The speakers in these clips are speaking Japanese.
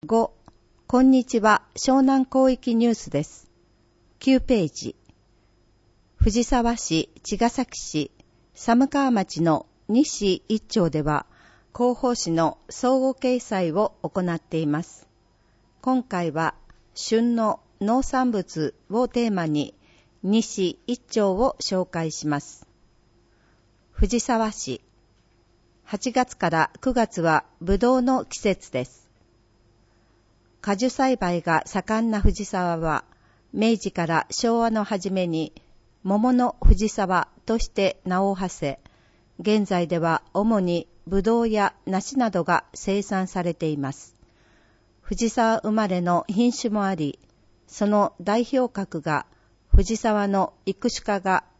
5、こんにちは、湘南広域ニュースです。9ページ。藤沢市、茅ヶ崎市、寒川町の西一町では、広報誌の相互掲載を行っています。今回は、旬の農産物をテーマに、西一町を紹介します。藤沢市。8月から9月はブドウの季節です。果樹栽培が盛んな藤沢は、明治から昭和の初めに、桃の藤沢として名を馳せ、現在では主にブドウや梨などが生産されています。藤沢生まれの品種もあり、その代表格が藤沢の育種家が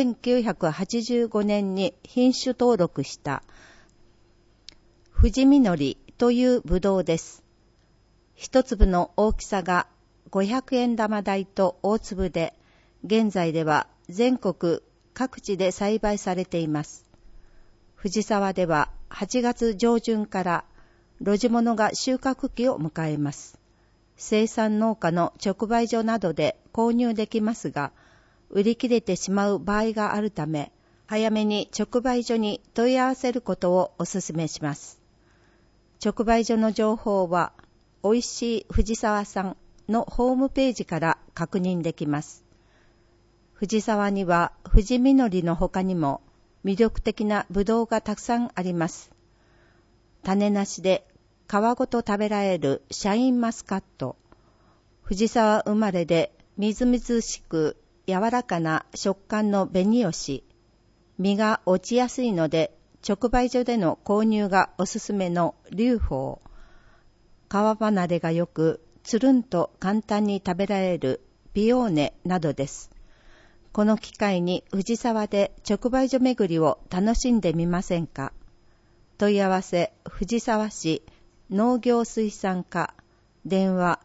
1985年に品種登録した藤実というブドウです。一粒の大きさが500円玉大と大粒で、現在では全国各地で栽培されています。藤沢では8月上旬から露地物が収穫期を迎えます。生産農家の直売所などで購入できますが、売り切れてしまう場合があるため、早めに直売所に問い合わせることをお勧めします。直売所の情報は、おいしい藤沢さんのホームページから確認できます。藤沢には藤実の他にも魅力的なブドウがたくさんあります。種なしで皮ごと食べられるシャインマスカット、藤沢生まれでみずみずしく柔らかな食感の紅吉、実が落ちやすいので直売所での購入がおすすめの龍鳳、皮離れがよくつるんと簡単に食べられるピオーネなどです。この機会に藤沢で直売所巡りを楽しんでみませんか。問い合わせ藤沢市農業水産課、電話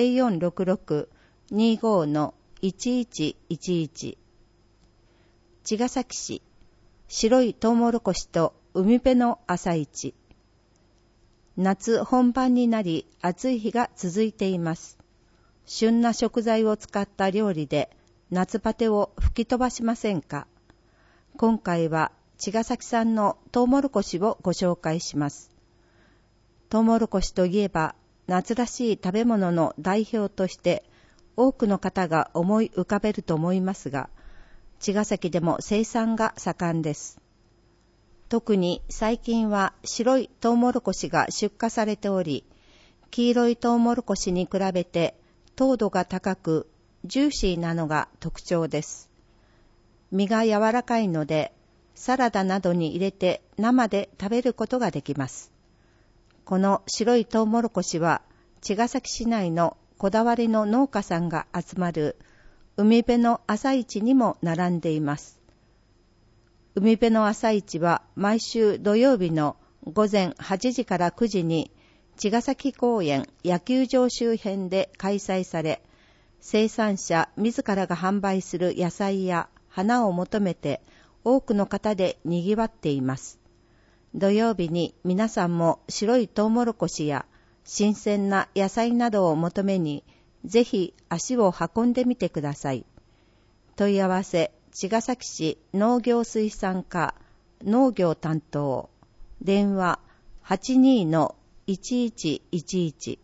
0466-25-1111。 茅ヶ崎市、白いトウモロコシと海辺の朝市。夏本番になり暑い日が続いています。旬な食材を使った料理で夏バテを吹き飛ばしませんか。今回は茅ヶ崎産のトウモロコシをご紹介します。トウモロコシといえば夏らしい食べ物の代表として多くの方が思い浮かべると思いますが、茅ヶ崎でも生産が盛んです。特に最近は白いトウモロコシが出荷されており、黄色いトウモロコシに比べて糖度が高くジューシーなのが特徴です。身が柔らかいのでサラダなどに入れて生で食べることができます。この白いトウモロコシは茅ヶ崎市内のこだわりの農家さんが集まる海辺の朝市にも並んでいます。海辺の朝市は毎週土曜日の午前8時から9時に茅ヶ崎公園野球場周辺で開催され、生産者自らが販売する野菜や花を求めて多くの方で賑わっています。土曜日に皆さんも白いトウモロコシや新鮮な野菜などを求めにぜひ足を運んでみてください。問い合わせ茅ヶ崎市農業水産課農業担当、電話 82-1111。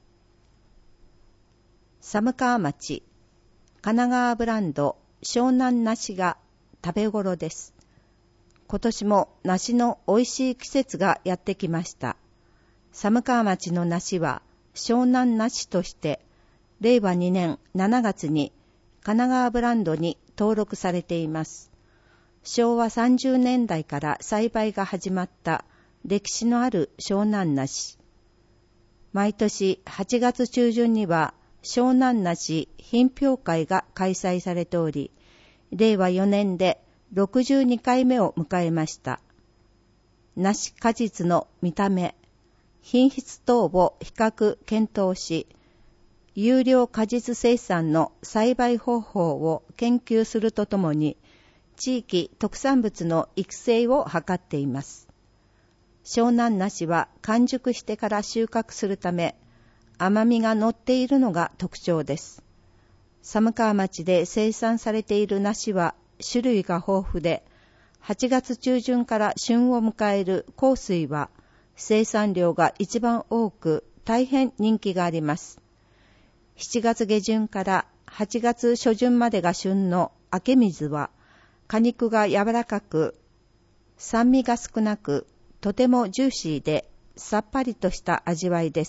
寒川町、神奈川ブランド湘南梨が食べ頃です。今年も梨の美味しい季節がやってきました。寒川町の梨は湘南梨として令和2年7月に神奈川ブランドに登録されています。昭和30年代から栽培が始まった歴史のある湘南梨。毎年8月中旬には湘南梨品評会が開催されており、令和4年で62回目を迎えました。梨果実の見た目、品質等を比較検討し、優良果実生産の栽培方法を研究するとともに、地域特産物の育成を図っています。湘南梨は完熟してから収穫するため、 甘みが乗っているのが特徴です。寒川町で生産されている梨は種類が豊富で、8月中旬から旬を迎える幸水は生産量が一番多く大変人気があります。7月下旬から8月初旬までが旬の明水は果肉が柔らかく、酸味が少なく、とてもジューシーでさっぱりとした味わいです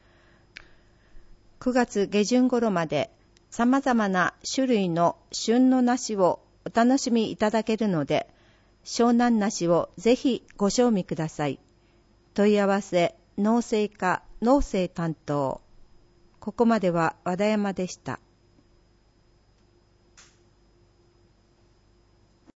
。9月下旬頃まで様々な種類の旬の梨をお楽しみいただけるので、湘南梨をぜひご賞味ください。問い合わせ、農政課農政担当。ここまでは和田山でした。